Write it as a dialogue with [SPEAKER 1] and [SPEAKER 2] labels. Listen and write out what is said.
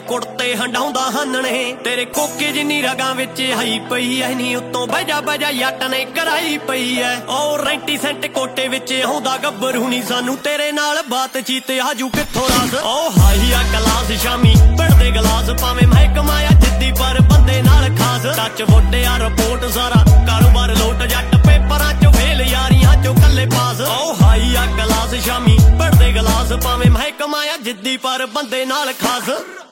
[SPEAKER 1] ਕੁੜਤੇ ਹੰਡਾਉਂਦਾ ਹੰਨਣੇ ਤੇਰੇ ਕੋਕੇ ਜਿੰਨੀ ਰਗਾਂ ਵਿੱਚ ਹਾਈ ਪਈ ਐ ਨੀ ਉੱਤੋਂ ਬਜਾ ਬਜਾ ਜੱਟ ਨੇ ਕਰਾਈ ਪਈ ਐ ਉਹ ਰੈਂਟੀ ਸੈਂਟ ਕੋਟੇ ਵਿੱਚ ਆਉਂਦਾ ਗੱਭਰੂ ਨੀ ਸਾਨੂੰ ਤੇਰੇ ਨਾਲ ਬਾਤਚੀਤ ਆਜੂ ਕਿੱਥੋਂ ਰਾਸ ਉਹ ਹਾਈ ਆ ਕਲਾਸ ਸ਼ਾਮੀ ਪੜਦੇ ਗਲਾਸ ਭਾਵੇਂ ਮਹਿਕਮਾ ਆ ਜਿੱਦੀ ਪਰ ਬੰਦੇ ਨਾਲ ਖਾਸ ਟੱਚ ਵੋਟਿਆ ਰਿਪੋਰਟ ਸਾਰਾ ਕਾਰੋਬਾਰ ਲੋਟ ਜੱਟ ਪੇਪਰਾਂ ਚੋਂ ਫੇਲ ਯਾਰੀਆਂ ਚੋਂ ਕੱਲੇ ਪਾਸ ਉਹ ਹਾਈ ਆ ਕਲਾਸ ਸ਼ਾਮੀ ਪੜਦੇ ਗਲਾਸ ਭਾਵੇਂ ਮਹਿਕਮਾ ਆ ਜਿੱਦੀ ਪਰ ਬੰਦੇ ਨਾਲ ਖਾਸ